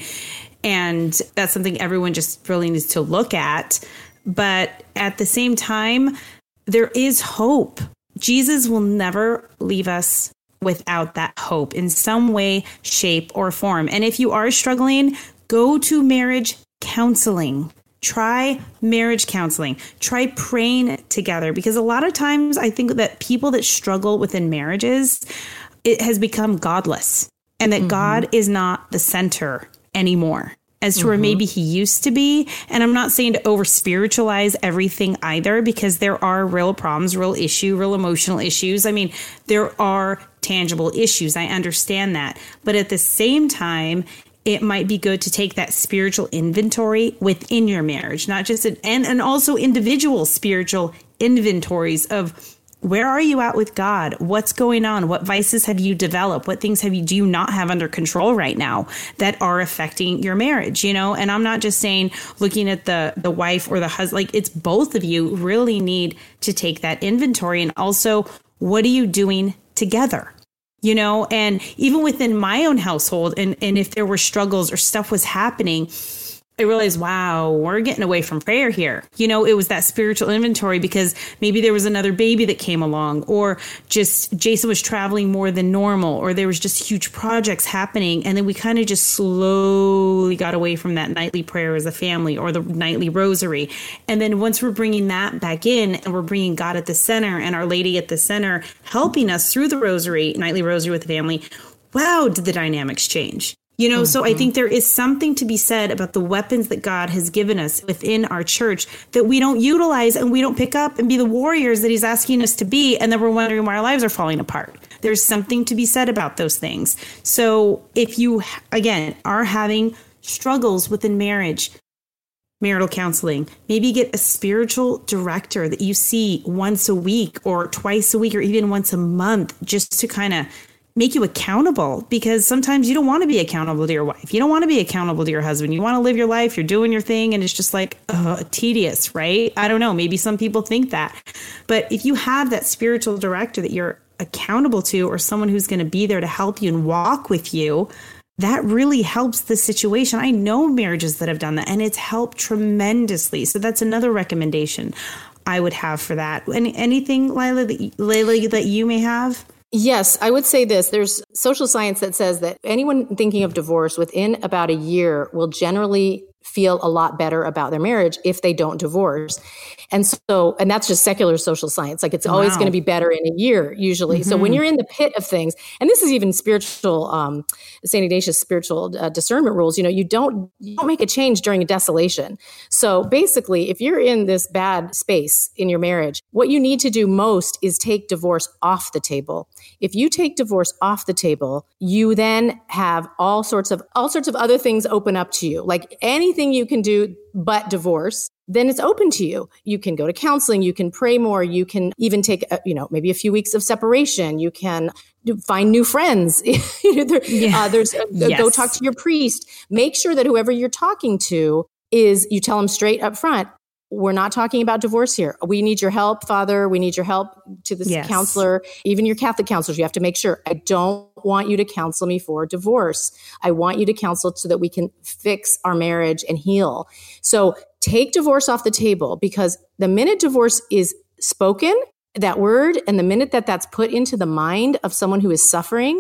and that's something everyone just really needs to look at. But at the same time, there is hope. Jesus will never leave us without that hope in some way, shape, or form. And if you are struggling, go to marriage counseling. Try marriage counseling. Try praying together. Because a lot of times I think that people that struggle within marriages, it has become godless. And that mm-hmm. God is not the center anymore. As to mm-hmm. where maybe he used to be. And I'm not saying to over spiritualize everything either, because there are real problems, real issue, real emotional issues. I mean, there are tangible issues. I understand that. But at the same time, it might be good to take that spiritual inventory within your marriage, not just an, and, and also individual spiritual inventories of where are you at with God? What's going on? What vices have you developed? What things have you do you not have under control right now that are affecting your marriage? You know, and I'm not just saying looking at the the wife or the husband, like it's both of you really need to take that inventory. And also, what are you doing together? You know, and even within my own household, and, and if there were struggles or stuff was happening, I realized, wow, we're getting away from prayer here. You know, it was that spiritual inventory because maybe there was another baby that came along, or just Jason was traveling more than normal, or there was just huge projects happening. And then we kind of just slowly got away from that nightly prayer as a family, or the nightly rosary. And then once we're bringing that back in and we're bringing God at the center and Our Lady at the center, helping us through the rosary, nightly rosary with the family, wow, did the dynamics change? You know, mm-hmm. so I think there is something to be said about the weapons that God has given us within our church that we don't utilize and we don't pick up and be the warriors that he's asking us to be. And then we're wondering why our lives are falling apart. There's something to be said about those things. So if you, again, are having struggles within marriage, marital counseling, maybe get a spiritual director that you see once a week or twice a week or even once a month, just to kind of make you accountable, because sometimes you don't want to be accountable to your wife. You don't want to be accountable to your husband. You want to live your life. You're doing your thing. And it's just like uh, tedious, right? I don't know. Maybe some people think that. But if you have that spiritual director that you're accountable to, or someone who's going to be there to help you and walk with you, that really helps the situation. I know marriages that have done that, and it's helped tremendously. So that's another recommendation I would have for that. Any, anything, Lila, that, Layla, that you may have? Yes, I would say this. There's social science that says that anyone thinking of divorce within about a year will generally feel a lot better about their marriage if they don't divorce. And so, and that's just secular social science. Like it's always wow. going to be better in a year, usually. Mm-hmm. So when you're in the pit of things, and this is even spiritual, um, Saint Ignatius spiritual uh, discernment rules, you know, you don't, you don't make a change during a desolation. So basically, if you're in this bad space in your marriage, what you need to do most is take divorce off the table. If you take divorce off the table, you then have all sorts of, all sorts of other things open up to you. Like anything you can do but divorce, then it's open to you. You can go to counseling. You can pray more. You can even take, a, you know, maybe a few weeks of separation. You can do, find new friends. there, yeah. uh, there's a, yes. Go talk to your priest. Make sure that whoever you're talking to is, you tell them straight up front, we're not talking about divorce here. We need your help, Father. We need your help to this yes. counselor, even your Catholic counselors. You have to make sure, I don't want you to counsel me for divorce. I want you to counsel so that we can fix our marriage and heal. So take divorce off the table, because the minute divorce is spoken, that word, and the minute that that's put into the mind of someone who is suffering,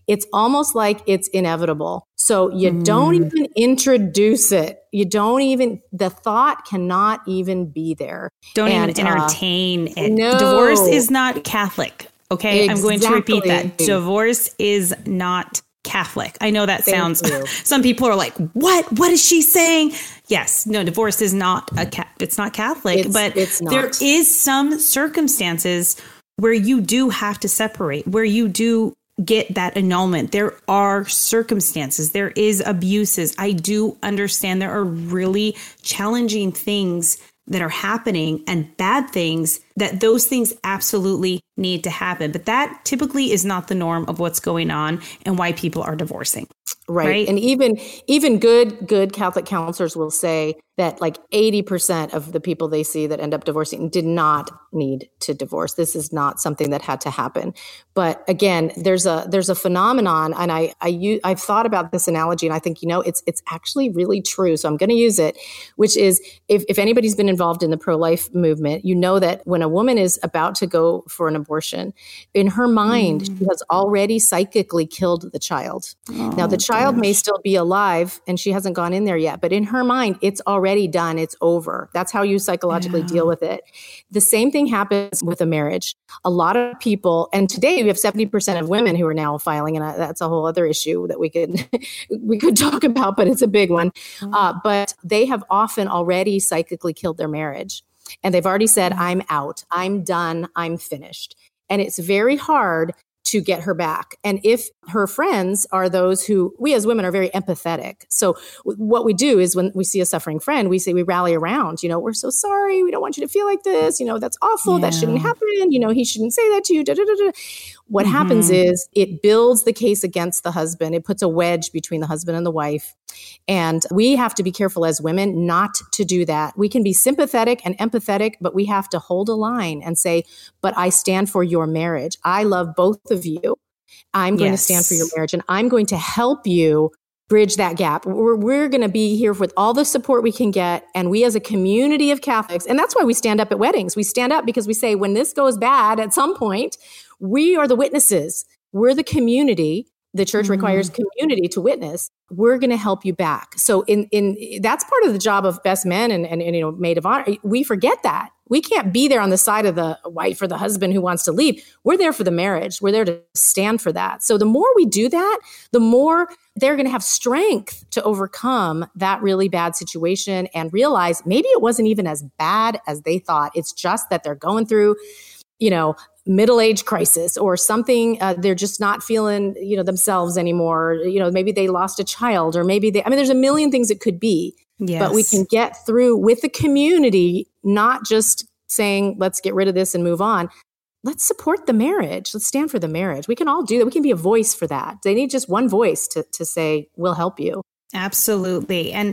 it's almost like it's inevitable. So you Mm. don't even introduce it. You don't even, the thought cannot even be there. Don't And, even entertain uh, it. no. Divorce is not Catholic. Okay. Exactly. I'm going to repeat that. Divorce is not Catholic. I know that Thank sounds, you. some people are like, what, what is she saying? Yes. No, divorce is not a cat. It's not Catholic, It's- but it's not. there is some circumstances where you do have to separate, where you do get that annulment. There are circumstances, there is abuses. I do understand there are really challenging things that are happening and bad things, that those things absolutely need to happen. But that typically is not the norm of what's going on and why people are divorcing. Right. Right. And even even good good Catholic counselors will say that like eighty percent of the people they see that end up divorcing did not need to divorce. This is not something that had to happen. But again, there's a there's a phenomenon, and I I use, I've thought about this analogy, and I think, you know, it's it's actually really true. So I'm going to use it, which is if if anybody's been involved in the pro-life movement, you know that when a woman is about to go for an abortion, in her mind, mm. she has already psychically killed the child. Oh, now the child Child may still be alive and she hasn't gone in there yet, but in her mind, it's already done. It's over. That's how you psychologically yeah. deal with it. The same thing happens with a marriage. A lot of people, and today we have seventy percent of women who are now filing, and that's a whole other issue that we could we could talk about, but it's a big one. Mm-hmm. Uh, but they have often already psychically killed their marriage. And they've already said, mm-hmm. I'm out, I'm done, I'm finished. And it's very hard to get her back. And if her friends are those who, we as women are very empathetic. So what we do is when we see a suffering friend, we say, we rally around, you know, we're so sorry. We don't want you to feel like this. You know, that's awful. Yeah. That shouldn't happen. You know, he shouldn't say that to you. Da, da, da, da. What mm-hmm. happens is it builds the case against the husband. It puts a wedge between the husband and the wife. And we have to be careful as women not to do that. We can be sympathetic and empathetic, but we have to hold a line and say, but I stand for your marriage. I love both of you. I'm going yes. to stand for your marriage, and I'm going to help you bridge that gap. We're, we're going to be here with all the support we can get. And we as a community of Catholics, and that's why we stand up at weddings. We stand up because we say, when this goes bad at some point, we are the witnesses. We're the community. The church mm-hmm. requires community to witness. We're going to help you back. So in in that's part of the job of best men and, and, and you know maid of honor. We forget that. We can't be there on the side of the wife or the husband who wants to leave. We're there for the marriage. We're there to stand for that. So the more we do that, the more they're going to have strength to overcome that really bad situation and realize maybe it wasn't even as bad as they thought. It's just that they're going through, you know, middle-age crisis or something. Uh, they're just not feeling, you know, themselves anymore. You know, maybe they lost a child, or maybe they, I mean, there's a million things it could be, yes. but we can get through with the community, not just saying, let's get rid of this and move on. Let's support the marriage. Let's stand for the marriage. We can all do that. We can be a voice for that. They need just one voice to, to say, we'll help you. Absolutely. And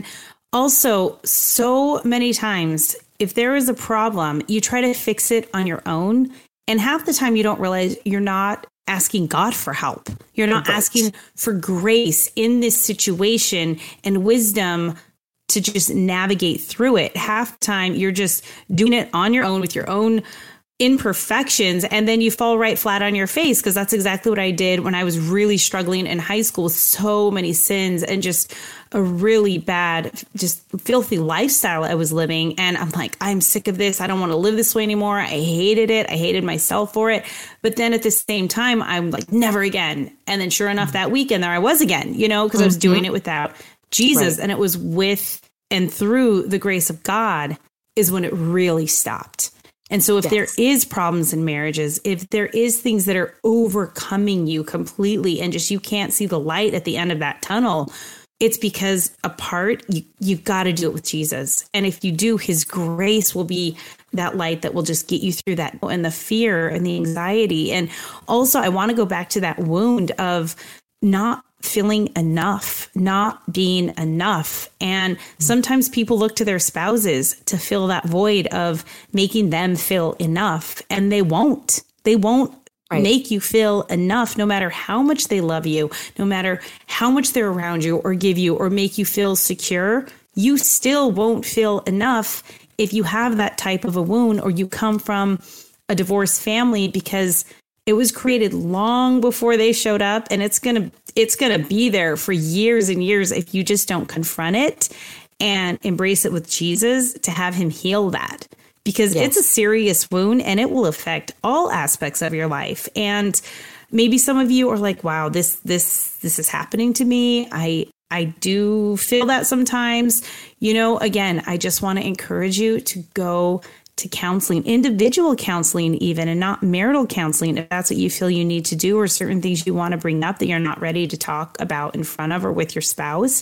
also, so many times, if there is a problem, you try to fix it on your own. And half the time you don't realize you're not asking God for help. You're not right. asking for grace in this situation and wisdom to just navigate through it. Half the time you're just doing it on your own with your own imperfections, and then you fall right flat on your face, because that's exactly what I did when I was really struggling in high school with so many sins and just a really bad, just filthy lifestyle I was living. And I'm like, I'm sick of this. I don't want to live this way anymore. I hated it. I hated myself for it. But then at the same time, I'm like, never again. And then sure enough, that weekend there I was again, you know, because mm-hmm. I was doing it without Jesus. Right. And it was with and through the grace of God is when it really stopped. And so if yes. there is problems in marriages, if there is things that are overcoming you completely and just you can't see the light at the end of that tunnel, it's because apart, you, you've got to do it with Jesus. And if you do, his grace will be that light that will just get you through that and the fear and the anxiety. And also, I want to go back to that wound of not feeling enough, not being enough. And sometimes people look to their spouses to fill that void of making them feel enough, and they won't. They won't right. make you feel enough, no matter how much they love you, no matter how much they're around you or give you or make you feel secure. You still won't feel enough if you have that type of a wound or you come from a divorced family, because It was created long before they showed up, and it's going to it's going to be there for years and years if you just don't confront it and embrace it with Jesus to have him heal that, because yes. it's a serious wound and it will affect all aspects of your life. And maybe some of you are like, wow, this this this is happening to me. I I do feel that sometimes. You know, again, I just want to encourage you to go to counseling, individual counseling even, and not marital counseling if that's what you feel you need to do, or certain things you want to bring up that you're not ready to talk about in front of or with your spouse.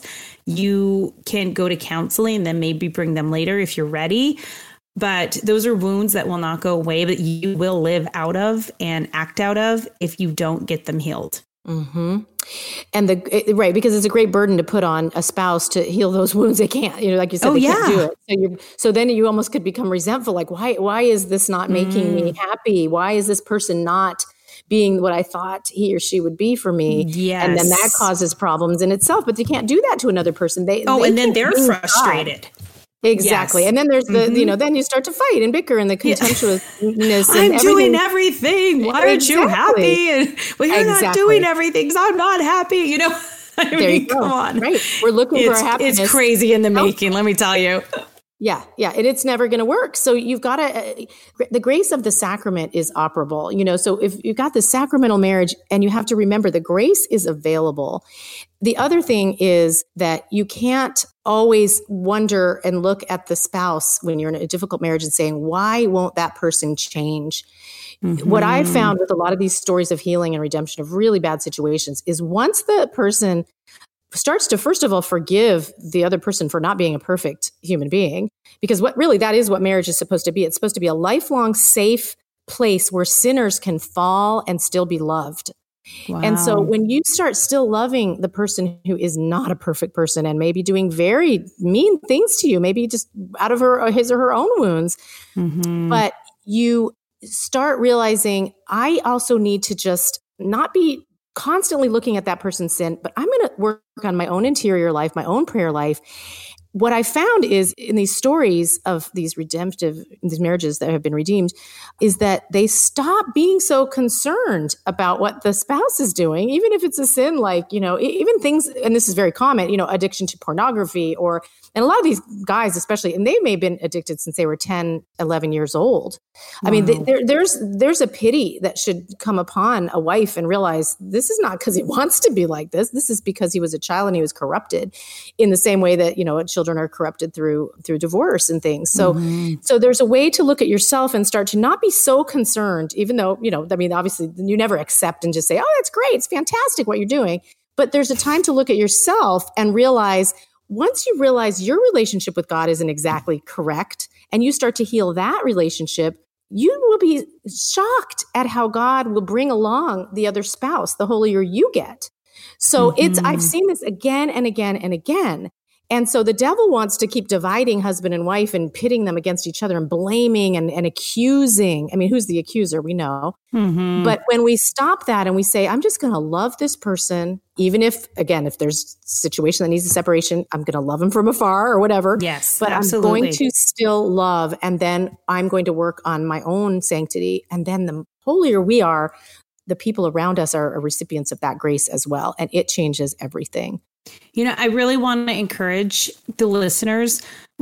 You can go to counseling and then maybe bring them later if you're ready. But those are wounds that will not go away, but you will live out of and act out of if you don't get them healed. Mm-hmm. And the right, because it's a great burden to put on a spouse to heal those wounds. They can't, you know, like you said, oh, they yeah. can't do it. So you, so then you almost could become resentful. Like, why, why is this not making mm. me happy? Why is this person not being what I thought he or she would be for me? Yes. And then that causes problems in itself. But you can't do that to another person. They oh, they and then they're frustrated. God. Exactly. Yes. And then there's the, mm-hmm. you know, then you start to fight and bicker and the contemptuousness. I'm and doing everything. Why aren't exactly. you happy? And, well, you're exactly. not doing everything, so I'm not happy. You know, I there mean, you go. Come on. Right. We're looking it's, for our happiness. It's crazy in the making, let me tell you. Yeah. Yeah. And it's never going to work. So you've got to, uh, the grace of the sacrament is operable, you know, so if you've got the sacramental marriage, and you have to remember the grace is available. The other thing is that you can't always wonder and look at the spouse when you're in a difficult marriage and saying, why won't that person change? Mm-hmm. What I've found with a lot of these stories of healing and redemption of really bad situations is once the person starts to, first of all, forgive the other person for not being a perfect human being, because what really that is what marriage is supposed to be. It's supposed to be a lifelong, safe place where sinners can fall and still be loved. Wow. And so when you start still loving the person who is not a perfect person and maybe doing very mean things to you, maybe just out of her, his or her own wounds, mm-hmm. but you start realizing, I also need to just not be constantly looking at that person's sin, but I'm going to work on my own interior life, my own prayer life. What I found is in these stories of these redemptive, these marriages that have been redeemed, is that they stop being so concerned about what the spouse is doing, even if it's a sin, like, you know, even things, and this is very common, you know, addiction to pornography or, and a lot of these guys, especially, and they may have been addicted since they were ten, eleven years old. Wow. I mean, they, there, there's, there's a pity that should come upon a wife and realize this is not because he wants to be like this. This is because he was a child and he was corrupted in the same way that, you know, children are corrupted through, through divorce and things. So, mm-hmm. so there's a way to look at yourself and start to not be so concerned, even though, you know, I mean, obviously you never accept and just say, oh, that's great. It's fantastic what you're doing. But there's a time to look at yourself and realize, once you realize your relationship with God isn't exactly correct and you start to heal that relationship, you will be shocked at how God will bring along the other spouse, the holier you get. So mm-hmm. it's, I've seen this again and again and again. And so the devil wants to keep dividing husband and wife and pitting them against each other and blaming and, and accusing. I mean, who's the accuser? We know. Mm-hmm. But when we stop that and we say, I'm just going to love this person, even if, again, if there's a situation that needs a separation, I'm going to love him from afar or whatever. Yes, but absolutely. I'm going to still love. And then I'm going to work on my own sanctity. And then the holier we are, the people around us are recipients of that grace as well. And it changes everything. You know, I really want to encourage the listeners,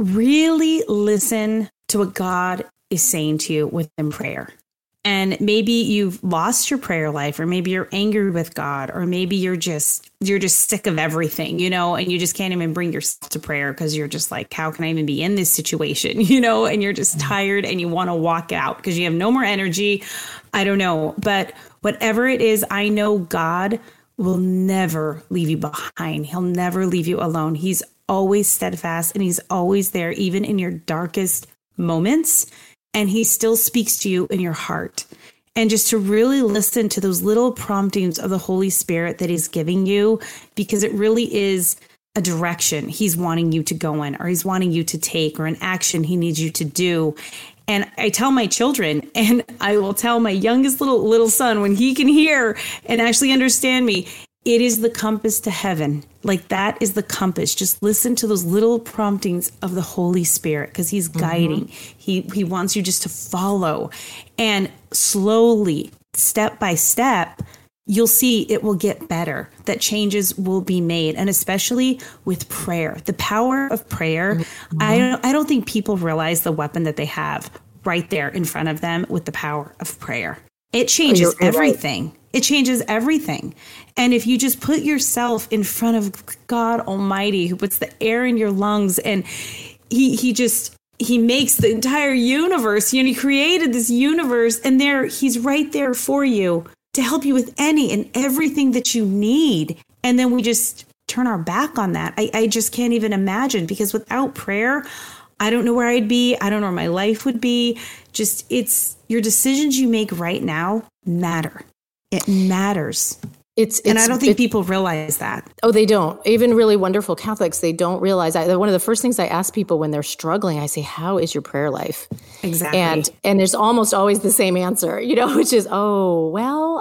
really listen to what God is saying to you within prayer. And maybe you've lost your prayer life, or maybe you're angry with God, or maybe you're just you're just sick of everything, you know, and you just can't even bring yourself to prayer because you're just like, how can I even be in this situation, you know, and you're just tired and you want to walk out because you have no more energy. I don't know. But whatever it is, I know God will never leave you behind. He'll never leave you alone. He's always steadfast and he's always there, even in your darkest moments. And he still speaks to you in your heart. And just to really listen to those little promptings of the Holy Spirit that he's giving you, because it really is a direction he's wanting you to go in, or he's wanting you to take, or an action he needs you to do. And I tell my children, and I will tell my youngest little little son when he can hear and actually understand me, it is the compass to heaven. Like, that is the compass. Just listen to those little promptings of the Holy Spirit, because he's guiding. Mm-hmm. He he wants you just to follow. And slowly, step by step, you'll see it will get better, that changes will be made. And especially with prayer, the power of prayer. Mm-hmm. I don't, I don't think people realize the weapon that they have right there in front of them with the power of prayer. It changes oh, you're, you're everything. Right. It changes everything. And if you just put yourself in front of God Almighty, who puts the air in your lungs, and he, he just, he makes the entire universe, you know, he created this universe, and there, he's right there for you to help you with any and everything that you need. And then we just turn our back on that. I, I just can't even imagine, because without prayer, I don't know where I'd be. I don't know where my life would be. Just, it's your decisions you make right now matter. It matters. It's, it's and I don't think people realize that. Oh, they don't. Even really wonderful Catholics, they don't realize. I, one of the first things I ask people when they're struggling, I say, "How is your prayer life?" Exactly. And and there's almost always the same answer, you know, which is, "Oh, well,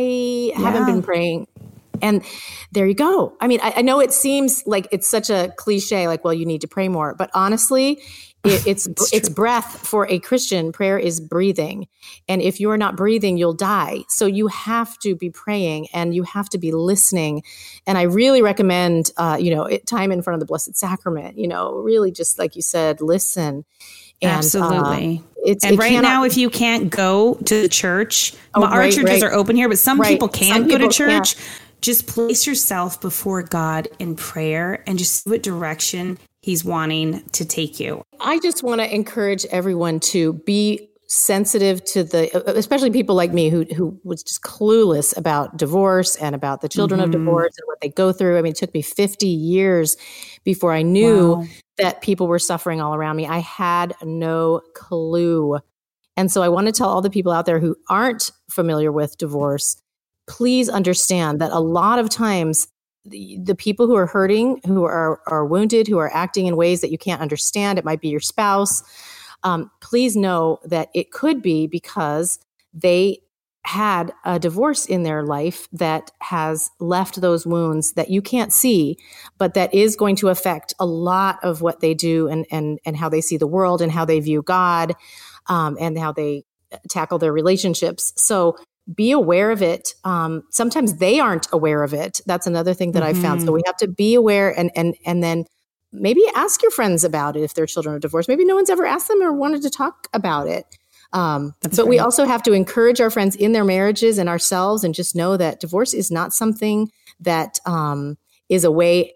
I yeah. haven't been praying." And there you go. I mean, I, I know it seems like it's such a cliche, like, well, you need to pray more. But honestly, it, it's it's, it's breath. For a Christian, prayer is breathing. And if you are not breathing, you'll die. So you have to be praying, and you have to be listening. And I really recommend, uh, you know, it, time in front of the Blessed Sacrament, you know, really just like you said, listen. And, Absolutely. Uh, it's, and it right cannot, now, if you can't go to the church, oh, our right, churches right. are open here, but some right. people can't some go people, to church. Yeah. Just place yourself before God in prayer and just see what direction he's wanting to take you. I just want to encourage everyone to be sensitive to the, especially people like me who who was just clueless about divorce and about the children mm-hmm. of divorce and what they go through. I mean, it took me fifty years before I knew wow. that people were suffering all around me. I had no clue. And so I want to tell all the people out there who aren't familiar with divorce, please understand that a lot of times the, the people who are hurting, who are, are wounded, who are acting in ways that you can't understand, it might be your spouse. Um, please know that it could be because they had a divorce in their life that has left those wounds that you can't see, but that is going to affect a lot of what they do and, and, and how they see the world and how they view God, um, and how they tackle their relationships. So be aware of it. Um, sometimes they aren't aware of it. That's another thing that mm-hmm. I've found. So we have to be aware, and and and then maybe ask your friends about it if their children are divorced. Maybe no one's ever asked them or wanted to talk about it. Um, but right. we also have to encourage our friends in their marriages and ourselves, and just know that divorce is not something that um, is a way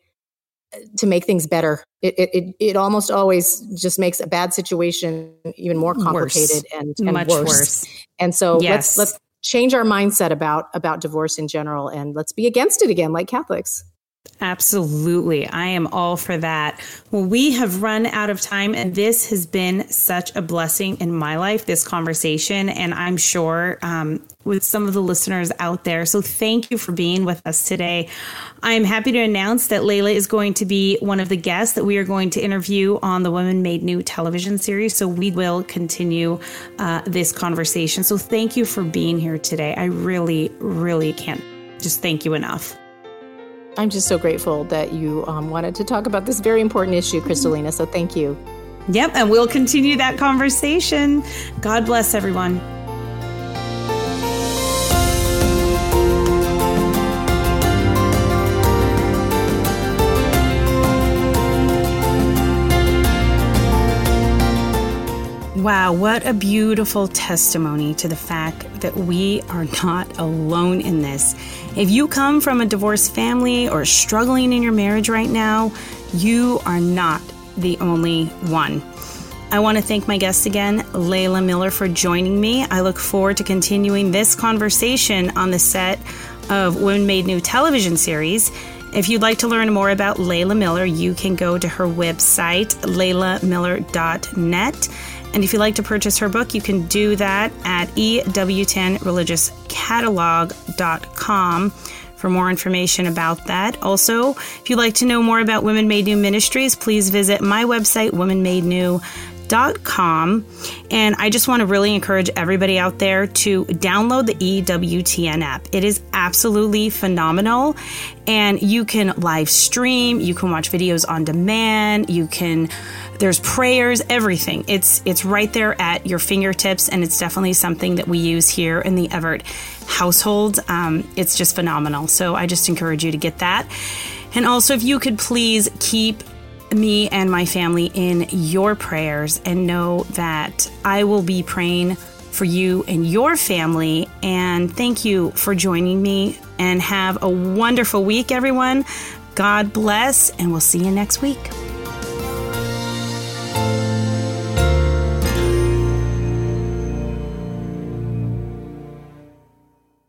to make things better. It, it it it almost always just makes a bad situation even more complicated worse. and, and much worse. worse. And so yes. let's let's change our mindset about about divorce in general, and let's be against it again, like Catholics. Absolutely. I am all for that. Well, we have run out of time, and this has been such a blessing in my life, this conversation, and I'm sure um, with some of the listeners out there. So thank you for being with us today. I'm happy to announce that Layla is going to be one of the guests that we are going to interview on the Women Made New television series. So we will continue uh, this conversation. So thank you for being here today. I really, really can't just thank you enough. I'm just so grateful that you um, wanted to talk about this very important issue, Kristalina. So thank you. Yep. And we'll continue that conversation. God bless everyone. Wow, what a beautiful testimony to the fact that we are not alone in this. If you come from a divorced family or struggling in your marriage right now, you are not the only one. I want to thank my guest again, Layla Miller, for joining me. I look forward to continuing this conversation on the set of Women Made New television series. If you'd like to learn more about Layla Miller, you can go to her website, layla miller dot net. And if you'd like to purchase her book, you can do that at e w ten religious catalog dot com for more information about that. Also, if you'd like to know more about Women Made New Ministries, please visit my website, women made new dot com. And I just want to really encourage everybody out there to download the E W T N app. It is absolutely phenomenal. And you can live stream, you can watch videos on demand, you can There's prayers, everything. It's it's right there at your fingertips, and it's definitely something that we use here in the Everett household. Um, it's just phenomenal. So I just encourage you to get that. And also, if you could please keep me and my family in your prayers, and know that I will be praying for you and your family. And thank you for joining me, and have a wonderful week, everyone. God bless, and we'll see you next week.